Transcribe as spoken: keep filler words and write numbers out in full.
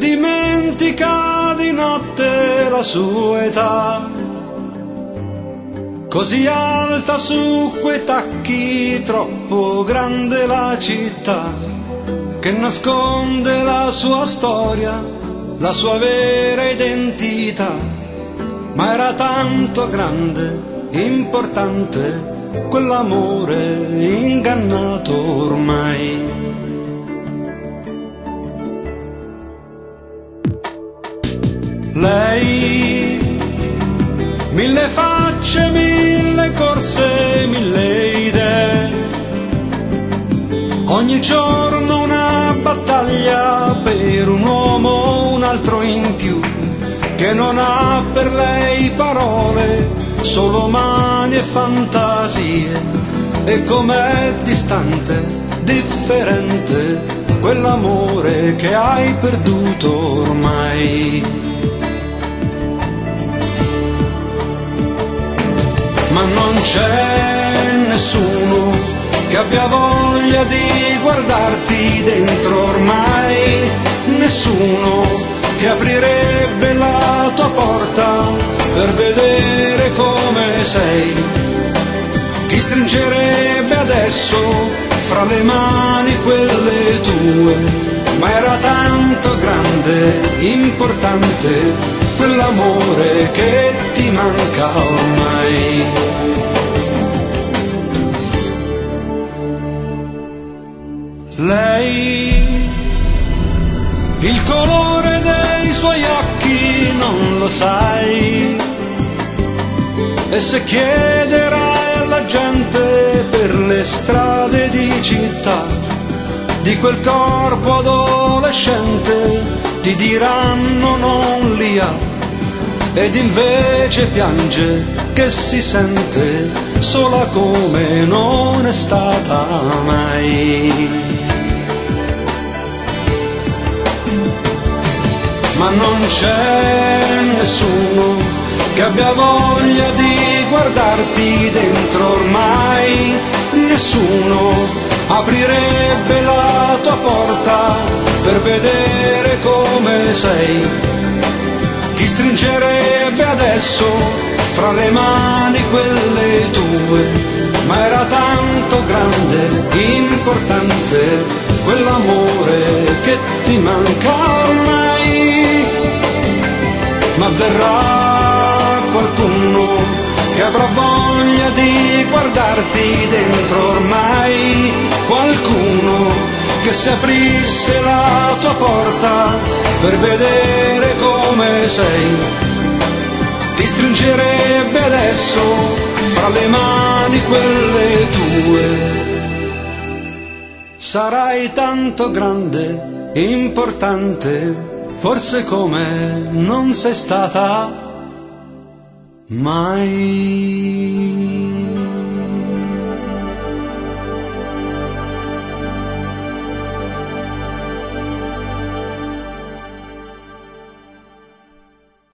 dimentica di notte la sua età, così alta su quei tacchi, troppo grande la città, che nasconde la sua storia, la sua vera identità. Ma era tanto grande, importante, quell'amore ingannato ormai. Lei, mille facce, mille corse, mille idee, ogni giorno una battaglia per un uomo, un altro in più, che non ha per lei parole, solo mani e fantasie. E com'è distante, differente, quell'amore che hai perduto ormai. Ma non c'è nessuno che abbia voglia di guardarti dentro ormai, nessuno che aprirebbe la tua porta per vedere come sei, chi stringerebbe adesso fra le mani quelle tue. Ma era tanto grande, importante, quell'amore che ti manca ormai. Lei, il colore dei suoi occhi non lo sai, e se chiederai alla gente per le strade di città di quel corpo adolescente, ti diranno non li ha. Ed invece piange che si sente sola come non è stata mai. Ma non c'è nessuno che abbia voglia di guardarti dentro ormai, nessuno aprirebbe la tua porta per vedere come sei, chi stringerebbe adesso fra le mani quelle tue. Ma era tanto grande, importante, quell'amore che ti manca ormai. Ma verrà qualcuno che avrà voglia di guardarti dentro ormai, qualcuno che se aprisse la tua porta per vedere come sei, ti stringerebbe adesso fra le mani quelle tue. Sarai tanto grande, importante, forse come non sei stata mai.